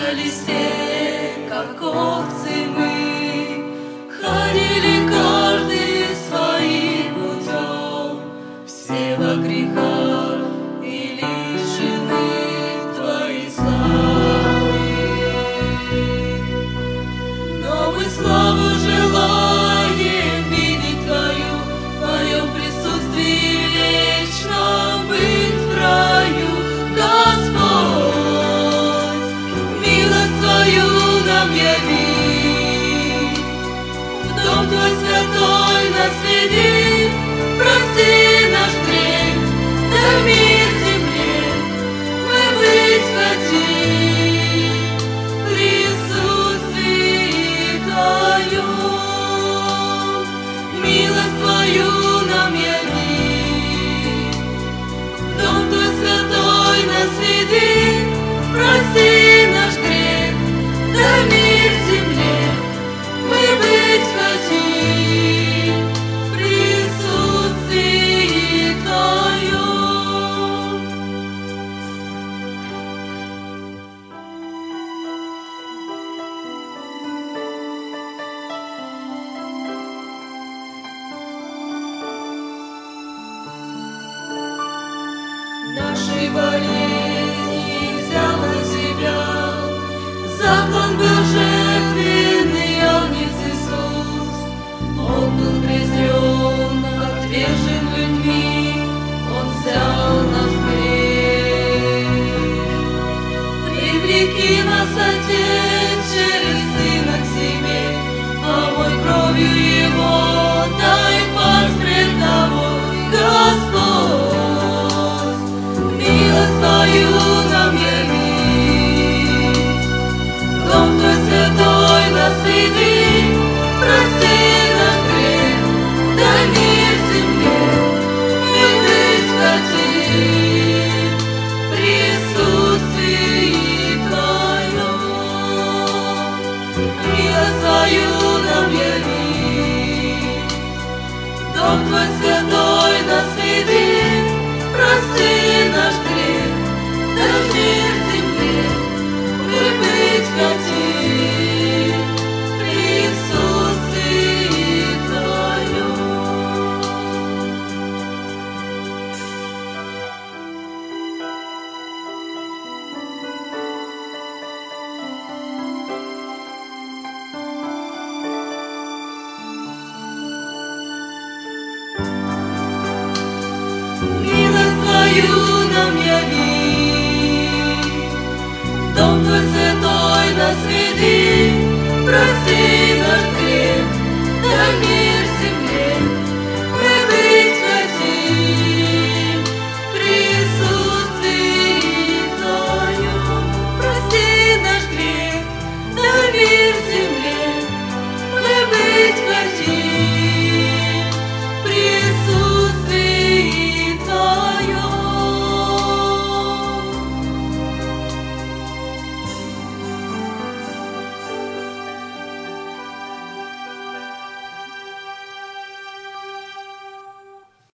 Путались все, как овцы мы, ходили каждый своим путем, все во грехах и лишены Твоей славы. Но мы славу желаем видеть Твою, в Твоем присутствии вечно быть в раю, Господь. Нам яви, в дом Твой святой нас веди, прости наш грех, дай мир земле, мы быть хотим в присутствии Твоем. Милость Твою нам яви, в дом Твой святой нас веди, прости наш грех, дай мир земле, мы быть хотим в присутствии Твоем. Наши болезни взял на себя, заклан был жертвенный Агнец Иисус. Он был презрен, отвержен людьми, Он взял наш грех. Привлеки нас, Отец, через Сына к себе, омой кровью Его, дай поспред тобой, Господь. Милость Твою нам яви, дом Твой святой нас веди, прости наш грех, дай мир земле, мы быть хотим в присутствии Твоем. Милость Твою нам яви, дом Твой святой нас веди, прости наш грех, дай мир земле, мы быть хотим в присутствии Твоем. Милость Твою нам яви, дом Твой святой нас веди, прости